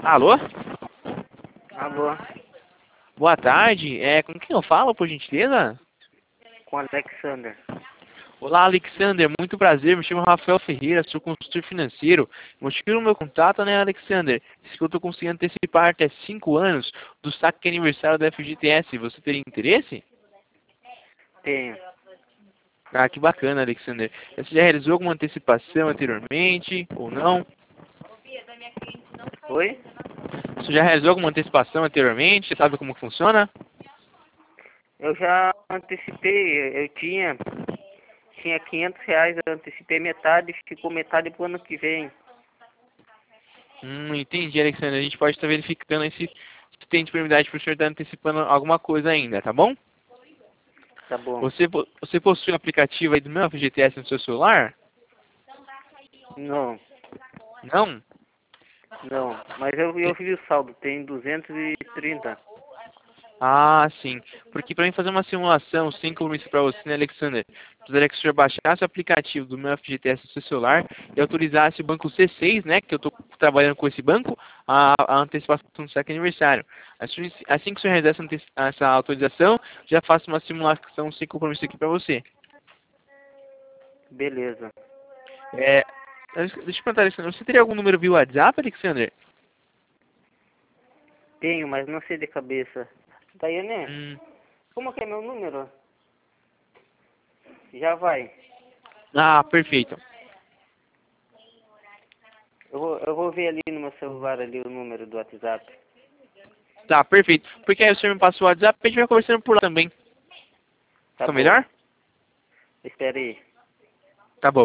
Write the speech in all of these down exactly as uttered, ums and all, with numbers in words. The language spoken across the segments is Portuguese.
Alô? Alô, Boa tarde. É, com quem eu falo, por gentileza? com Alexander. Olá, Alexander. Muito prazer. Me chamo Rafael Ferreira, sou consultor financeiro. O motivo do meu contato, né, Alexander? Diz que eu estou conseguindo antecipar até cinco anos do saque aniversário da F G T S. Você teria interesse? Tenho. Ah, que bacana, Alexander. Você já realizou alguma antecipação anteriormente ou não? Oi? Você já realizou alguma antecipação anteriormente? Você sabe como funciona? Eu já antecipei, eu tinha, tinha quinhentos reais, eu antecipei metade, ficou metade pro ano que vem. Hum, entendi, Alexander. A gente pode estar verificando aí se se tem disponibilidade para o senhor estar antecipando alguma coisa ainda, tá bom? Tá bom. Você, po- você possui o aplicativo aí do meu F G T S no seu celular? Não, Não? não, mas eu, eu vi o saldo, tem duzentos e trinta. Ah, sim. Porque para mim fazer uma simulação sem compromisso para você, né, Alexander? Precisaria que o senhor baixasse o aplicativo do meu F G T S no seu celular e autorizasse o banco C seis, né, que eu estou trabalhando com esse banco, a, a antecipação do saque aniversário. Assim, assim que o senhor realizar essa, ante- essa autorização, já faço uma simulação sem compromisso aqui para você. Beleza. É, deixa eu perguntar, Alexander, você teria algum número via WhatsApp, Alexander? Tenho, mas não sei de cabeça. Daiane, Hum. como que é meu número? Já vai. Ah, perfeito. Eu vou, eu vou ver ali no meu celular ali o número do WhatsApp. Tá, perfeito. Porque aí o senhor me passa o WhatsApp e a gente vai conversando por lá também. Tá Fica bom. melhor? Espera aí. Tá bom.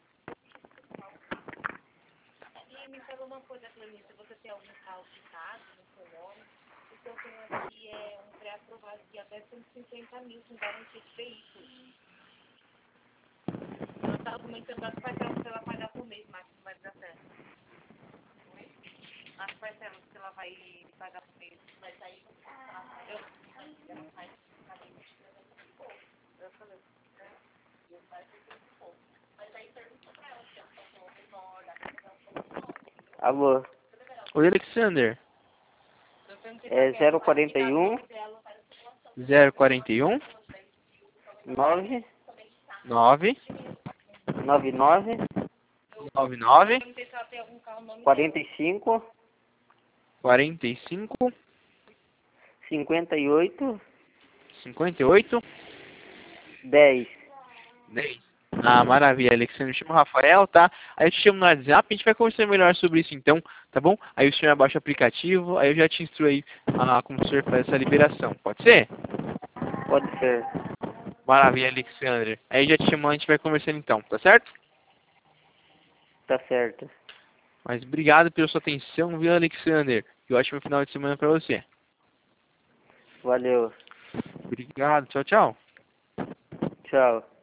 Alô, Oi, Alexander. é zero quarenta e um, zero quarenta e um, nove, nove, nove nove, nove nove, quarenta e cinco, quarenta e cinco, cinquenta e oito, cinquenta e oito, dez. dez. Ah, maravilha, Alexander. Me chamo Rafael, tá? Aí eu te chamo no WhatsApp, a gente vai conversar melhor sobre isso então, tá bom? Aí o senhor abaixa o aplicativo, aí eu já te instruo aí ah, como o senhor faz essa liberação. Pode ser? Pode ser. Maravilha, Alexander. Aí eu já te chamo, a gente vai conversando então, tá certo? Tá certo. Mas obrigado pela sua atenção, viu, Alexander? E ótimo final de semana pra você. Valeu. Obrigado, tchau, tchau. Tchau.